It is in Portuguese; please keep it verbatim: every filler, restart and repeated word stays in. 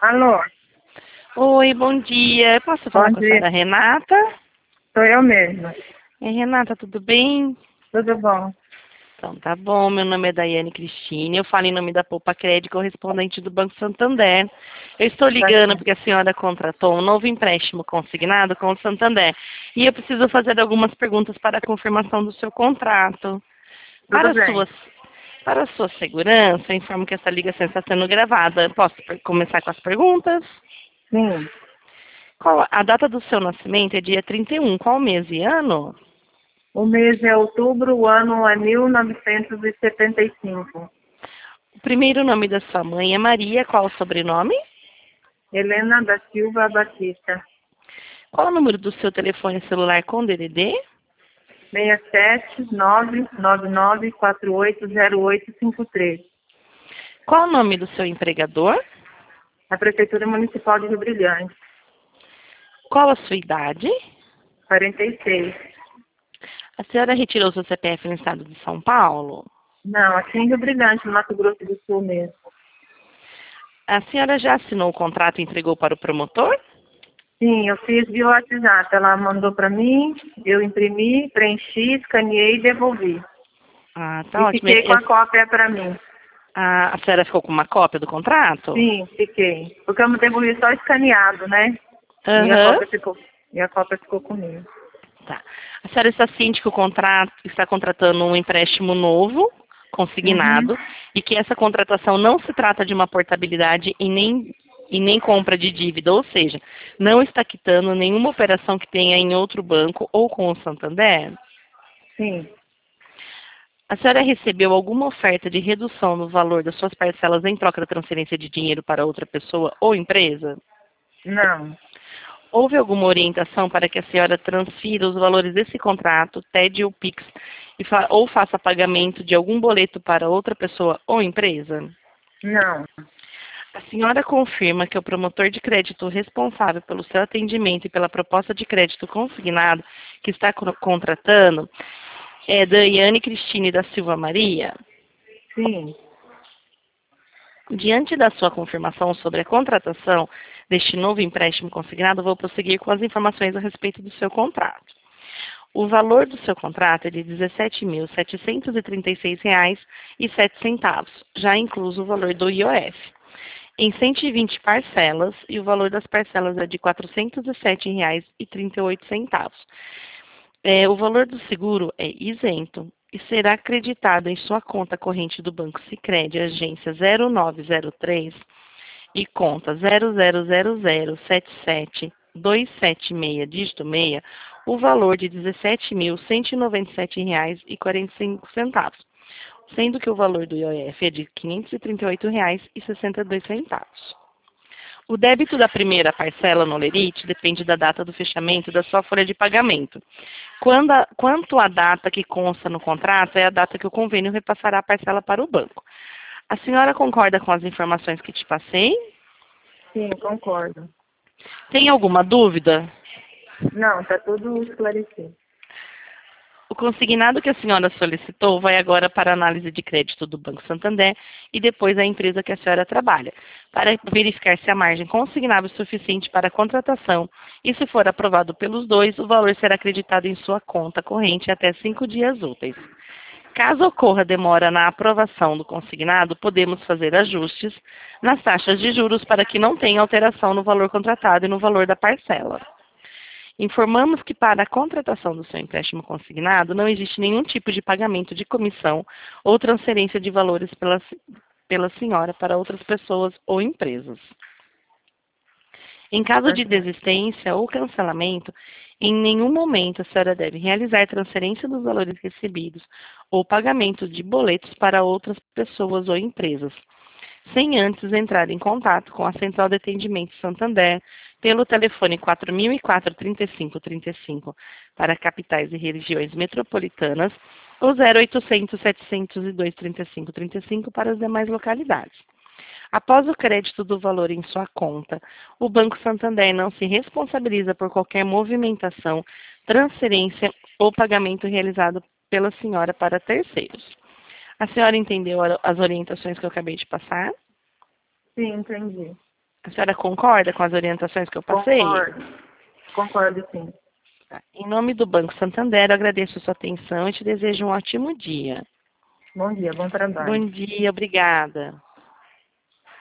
Alô, Oi, bom dia. Eu posso bom falar com a dia. senhora Renata? Sou eu mesma. É, Renata, tudo bem? Tudo bom? Então, tá bom. Meu nome é Daiane Cristine. Eu falo em nome da Poupa Crédito, correspondente do Banco Santander. Eu estou Tá ligando certo. porque a senhora contratou um novo empréstimo consignado com o Santander. E eu preciso fazer algumas perguntas para a confirmação do seu contrato. Tudo Para a bem. sua, para a sua segurança, eu informo que essa ligação está sendo gravada. Posso per- começar com as perguntas? Sim. Qual, a data do seu nascimento é dia trinta e um. Qual mês e ano? O mês é outubro, o ano é mil novecentos e setenta e cinco. O primeiro nome da sua mãe é Maria. Qual o sobrenome? Helena da Silva Batista. Qual o número do seu telefone celular com D D D? seis sete nove nove nove quatro oito zero oito cinco três. Qual o nome do seu empregador? A Prefeitura Municipal de Rio Brilhante. Qual a sua idade? quarenta e seis. A senhora retirou seu C P F no estado de São Paulo? Não, aqui em Rio Brilhante, no Mato Grosso do Sul mesmo. A senhora já assinou o contrato e entregou para o promotor? Sim, eu fiz via WhatsApp. Ela mandou para mim, eu imprimi, preenchi, escaneei e devolvi. Ah, tá E ótimo. fiquei com Eu- a cópia para mim. a, a senhora ficou com uma cópia do contrato? Sim, fiquei. Porque eu me devolvi só escaneado, né? E a Aham. cópia ficou, e a cópia ficou comigo. Tá. A senhora está ciente que o contrato está contratando um empréstimo novo, Uhum. consignado, e que essa contratação não se trata de uma portabilidade e nem, e nem compra de dívida, ou seja, não está quitando nenhuma operação que tenha em outro banco ou com o Santander? Sim. A senhora recebeu alguma oferta de redução no valor das suas parcelas em troca da transferência de dinheiro para outra pessoa ou empresa? Não. Houve alguma orientação para que a senhora transfira os valores desse contrato, T E D ou Pix, e fa- ou faça pagamento de algum boleto para outra pessoa ou empresa? Não. A senhora confirma que o promotor de crédito responsável pelo seu atendimento e pela proposta de crédito consignado que está co- contratando é Daiane Cristine da Silva Maria? Sim. Diante da sua confirmação sobre a contratação deste novo empréstimo consignado, vou prosseguir com as informações a respeito do seu contrato. O valor do seu contrato é de dezessete mil setecentos e trinta e seis reais e sete centavos, já incluso o valor do I O F, em cento e vinte parcelas, e o valor das parcelas é de quatrocentos e sete reais e trinta e oito centavos. É, o valor do seguro é isento e será acreditado em sua conta corrente do Banco Sicredi, agência zero nove zero três e conta zero zero zero zero sete sete dois sete seis, dígito seis, o valor de dezessete mil cento e noventa e sete reais e quarenta e cinco centavos, sendo que o valor do I O F é de quinhentos e trinta e oito reais e sessenta e dois centavos. O débito da primeira parcela no Lerite depende da data do fechamento da sua folha de pagamento. Quando a- quanto à data que consta no contrato, é a data que o convênio repassará a parcela para o banco. A senhora concorda com as informações que te passei? Sim, concordo. Tem alguma dúvida? Não, tá tudo esclarecido. O consignado que a senhora solicitou vai agora para a análise de crédito do Banco Santander e depois à empresa que a senhora trabalha, para verificar se a margem consignável é suficiente para a contratação e, se for aprovado pelos dois, o valor será acreditado em sua conta corrente até cinco dias úteis. Caso ocorra demora na aprovação do consignado, podemos fazer ajustes nas taxas de juros para que não tenha alteração no valor contratado e no valor da parcela. Informamos que para a contratação do seu empréstimo consignado não existe nenhum tipo de pagamento de comissão ou transferência de valores pela, pela senhora para outras pessoas ou empresas. Em caso Tá de certo. desistência ou cancelamento, em nenhum momento a senhora deve realizar transferência dos valores recebidos ou pagamento de boletos para outras pessoas ou empresas, sem antes entrar em contato com a Central de Atendimento Santander pelo telefone quatro mil e quatro, trinta e cinco, trinta e cinco para capitais e regiões metropolitanas ou zero oitocentos, setecentos e dois, trinta e cinco, trinta e cinco para as demais localidades. Após o crédito do valor em sua conta, o Banco Santander não se responsabiliza por qualquer movimentação, transferência ou pagamento realizado pela senhora para terceiros. A senhora entendeu as orientações que eu acabei de passar? Sim, entendi. A senhora concorda com as orientações que eu passei? Concordo. Concordo, sim. Em nome do Banco Santander, eu agradeço a sua atenção e te desejo um ótimo dia. Bom dia, bom trabalho. Bom dia, obrigada.